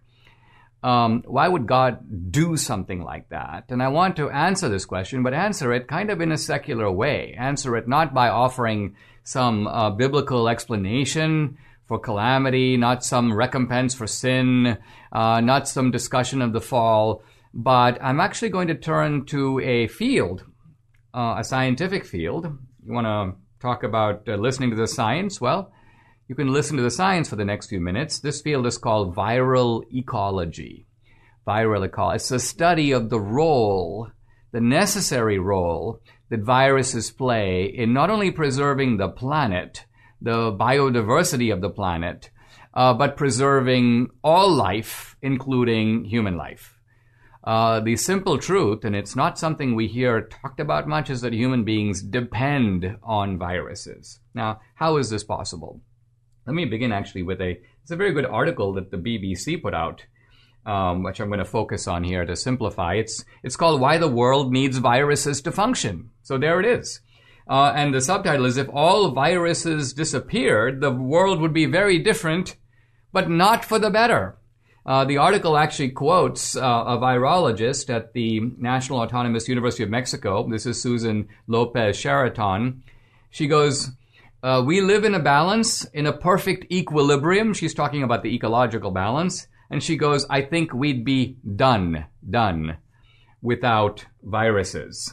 Um, why would God do something like that? And I want to answer this question, but answer it kind of in a secular way. Answer it not by offering some uh, biblical explanation for calamity, not some recompense for sin, uh, not some discussion of the fall, but I'm actually going to turn to a field, uh, a scientific field. You want to talk about uh, listening to the science? Well, you can listen to the science for the next few minutes. This field is called viral ecology. Viral ecology. It's a study of the role, the necessary role that viruses play in not only preserving the planet, the biodiversity of the planet, uh, but preserving all life, including human life. Uh, the simple truth, and it's not something we hear talked about much, is that human beings depend on viruses. Now, how is this possible? Let me begin actually with a, it's a very good article that the B B C put out, um, which I'm going to focus on here to simplify. It's, it's called Why the World Needs Viruses to Function. So there it is. Uh, and the subtitle is, if all viruses disappeared, the world would be very different, but not for the better. Uh, the article actually quotes uh, a virologist at the National Autonomous University of Mexico. This is Susan Lopez Sheraton. She goes, Uh, we live in a balance, in a perfect equilibrium. She's talking about the ecological balance. And she goes, I think we'd be done, done without viruses.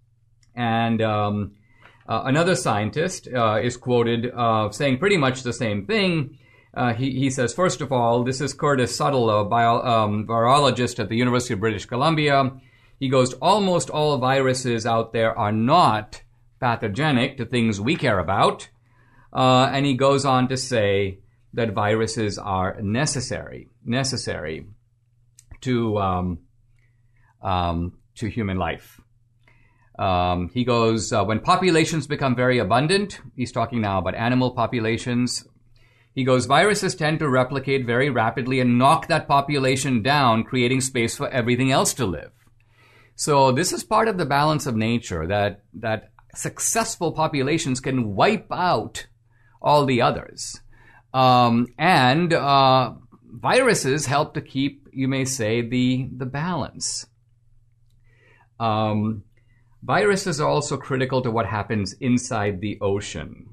And um, uh, another scientist uh, is quoted uh, saying pretty much the same thing. Uh, he, he says, first of all, this is Curtis Suttle, a bio, um, virologist at the University of British Columbia. He goes, almost all viruses out there are not pathogenic to things we care about. Uh, and he goes on to say that viruses are necessary, necessary to um, um, to human life. Um, he goes, uh, when populations become very abundant, he's talking now about animal populations, he goes, viruses tend to replicate very rapidly and knock that population down, creating space for everything else to live. So this is part of the balance of nature, that that successful populations can wipe out all the others. Um, and uh, viruses help to keep, you may say, the, the balance. Um, viruses are also critical to what happens inside the ocean.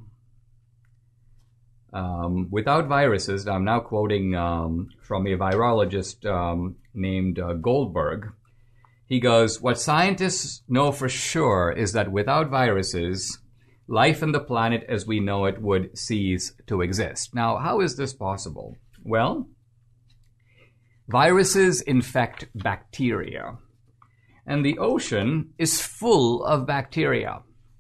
Um, without viruses, I'm now quoting um, from a virologist um, named uh, Goldberg. He goes, what scientists know for sure is that without viruses, life on the planet as we know it would cease to exist. Now, how is this possible? Well, viruses infect bacteria, and the ocean is full of bacteria.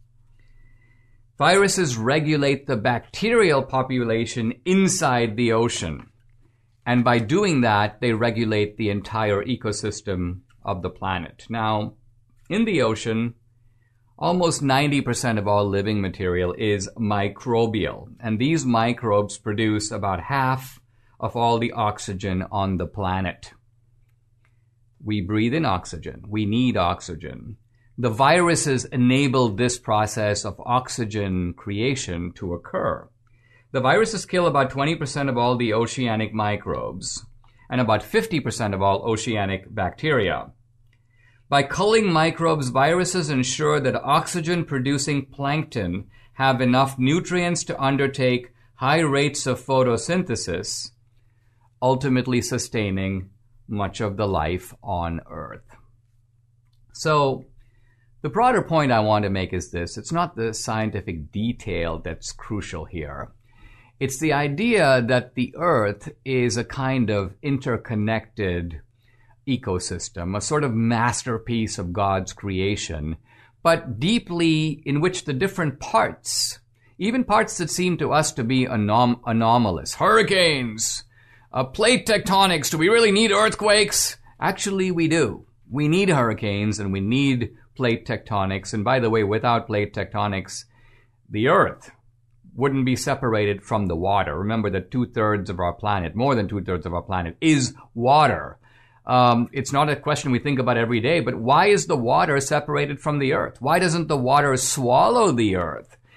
Viruses regulate the bacterial population inside the ocean, and by doing that, they regulate the entire ecosystem of the planet. Now, in the ocean, almost ninety percent of all living material is microbial, and these microbes produce about half of all the oxygen on the planet. We breathe in oxygen. We need oxygen. The viruses enable this process of oxygen creation to occur. The viruses kill about twenty percent of all the oceanic microbes and about fifty percent of all oceanic bacteria. By culling microbes, viruses ensure that oxygen-producing plankton have enough nutrients to undertake high rates of photosynthesis, ultimately sustaining much of the life on Earth. So, the broader point I want to make is this. It's not the scientific detail that's crucial here. It's the idea that the Earth is a kind of interconnected ecosystem, a sort of masterpiece of God's creation, but deeply in which the different parts, even parts that seem to us to be anom- anomalous, hurricanes, uh, plate tectonics, do we really need earthquakes? Actually, we do. We need hurricanes and we need plate tectonics. And by the way, without plate tectonics, the Earth wouldn't be separated from the water. Remember that two-thirds of our planet, more than two-thirds of our planet, is water. Um, it's not a question we think about every day, but why is the water separated from the Earth? Why doesn't the water swallow the Earth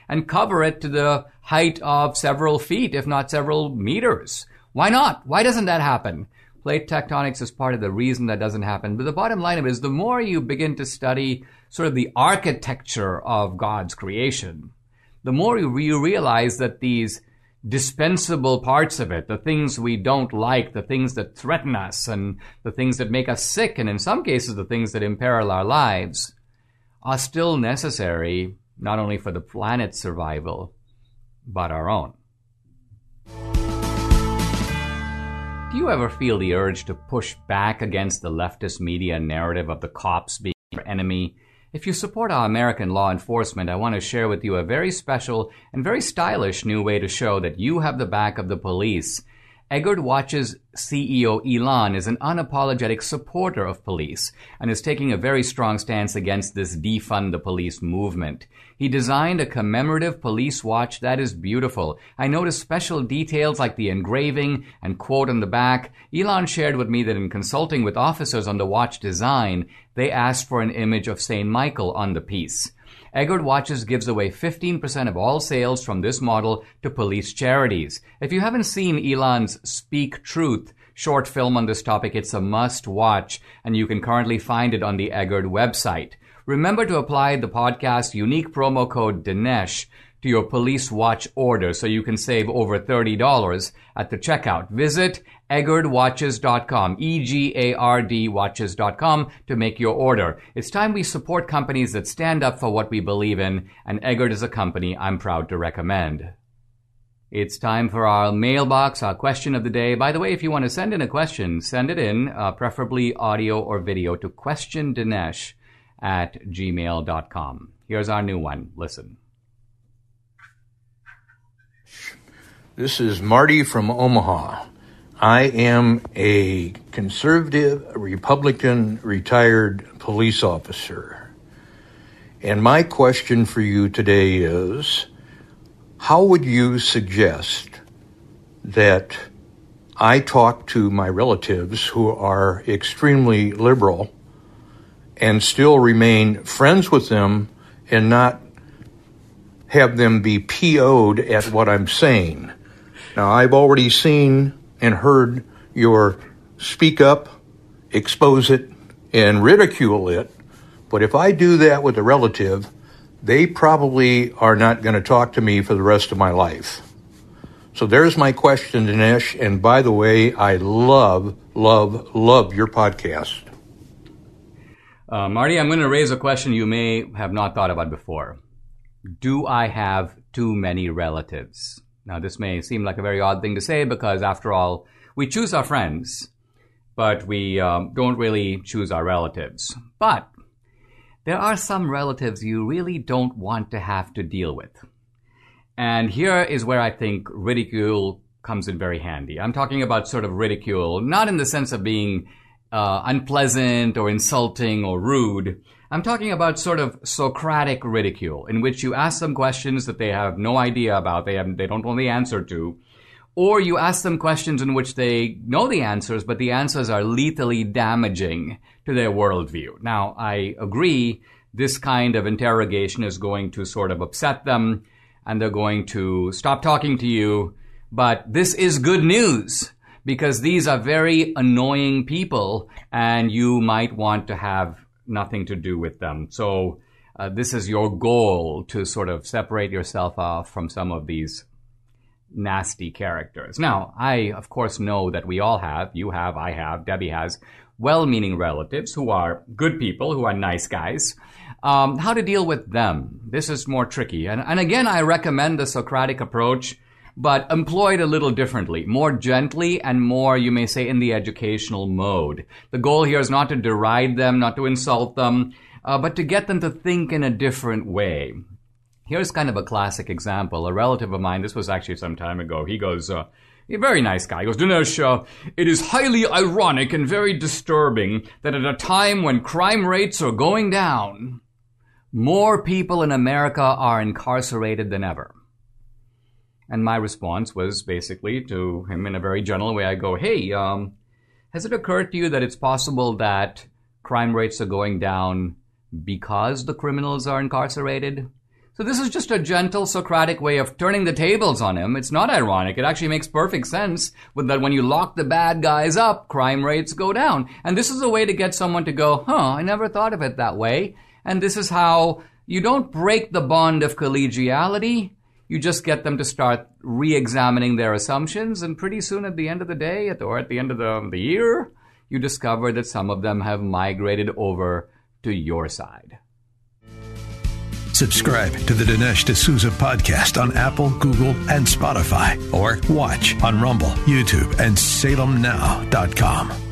and cover it to the height of several feet, if not several meters. Why not? Why doesn't that happen? Plate tectonics is part of the reason that doesn't happen. But the bottom line of it is the more you begin to study sort of the architecture of God's creation, the more you, you realize that these dispensable parts of it, the things we don't like, the things that threaten us, and the things that make us sick, and in some cases the things that imperil our lives, are still necessary not only for the planet's survival, but our own. Do you ever feel the urge to push back against the leftist media narrative of the cops being your enemy? If you support our American law enforcement, I want to share with you a very special and very stylish new way to show that you have the back of the police. Eggard Watch's C E O Elon is an unapologetic supporter of police and is taking a very strong stance against this defund the police movement. He designed a commemorative police watch that is beautiful. I noticed special details like the engraving and quote on the back. Elon shared with me that in consulting with officers on the watch design, they asked for an image of Saint Michael on the piece. Eggard Watches gives away fifteen percent of all sales from this model to police charities. If you haven't seen Elon's Speak Truth short film on this topic, it's a must-watch, and you can currently find it on the Eggard website. Remember to apply the podcast's unique promo code Dinesh to your police watch order so you can save over thirty dollars at the checkout. Visit eggard watches dot com, E G A R D watches dot com to make your order. It's time we support companies that stand up for what we believe in, and Eggard is a company I'm proud to recommend. It's time for our mailbox, our question of the day. By the way, if you want to send in a question, send it in, uh, preferably audio or video, to questiondinesh at gmail dot com. Here's our new one. Listen. This is Marty from Omaha. I am a conservative Republican retired police officer. And my question for you today is, how would you suggest that I talk to my relatives who are extremely liberal and still remain friends with them and not have them be P O'd at what I'm saying? Now, I've already seen and heard your speak up, expose it, and ridicule it. But if I do that with a relative, they probably are not going to talk to me for the rest of my life. So there's my question, Dinesh. And by the way, I love, love, love your podcast. Uh, Marty, I'm going to raise a question you may have not thought about before. Do I have too many relatives? Now, this may seem like a very odd thing to say because, after all, we choose our friends, but we um, don't really choose our relatives. But there are some relatives you really don't want to have to deal with. And here is where I think ridicule comes in very handy. I'm talking about sort of ridicule, not in the sense of being uh, unpleasant or insulting or rude. I'm talking about sort of Socratic ridicule, in which you ask them questions that they have no idea about, they have, they don't know the answer to, or you ask them questions in which they know the answers, but the answers are lethally damaging to their worldview. Now, I agree this kind of interrogation is going to sort of upset them, and they're going to stop talking to you, but this is good news, because these are very annoying people, and you might want to have nothing to do with them. So uh, this is your goal, to sort of separate yourself off from some of these nasty characters. Now, I, of course, know that we all have, you have, I have, Debbie has, well-meaning relatives who are good people, who are nice guys. Um, how to deal with them? This is more tricky. And, and again, I recommend the Socratic approach, but employed a little differently, more gently and more, you may say, in the educational mode. The goal here is not to deride them, not to insult them, uh, but to get them to think in a different way. Here's kind of a classic example. A relative of mine, this was actually some time ago, he goes, uh, a very nice guy, he goes, Dinesh, uh, it is highly ironic and very disturbing that at a time when crime rates are going down, more people in America are incarcerated than ever. And my response was basically to him in a very gentle way. I go, hey, um, has it occurred to you that it's possible that crime rates are going down because the criminals are incarcerated? So this is just a gentle Socratic way of turning the tables on him. It's not ironic. It actually makes perfect sense with that when you lock the bad guys up, crime rates go down. And this is a way to get someone to go, huh, I never thought of it that way. And this is how you don't break the bond of collegiality. You just get them to start re-examining their assumptions. And pretty soon at the end of the day, or at the end of the, the year, you discover that some of them have migrated over to your side. Subscribe to the Dinesh D'Souza podcast on Apple, Google, and Spotify, or watch on Rumble, YouTube, and Salem Now dot com.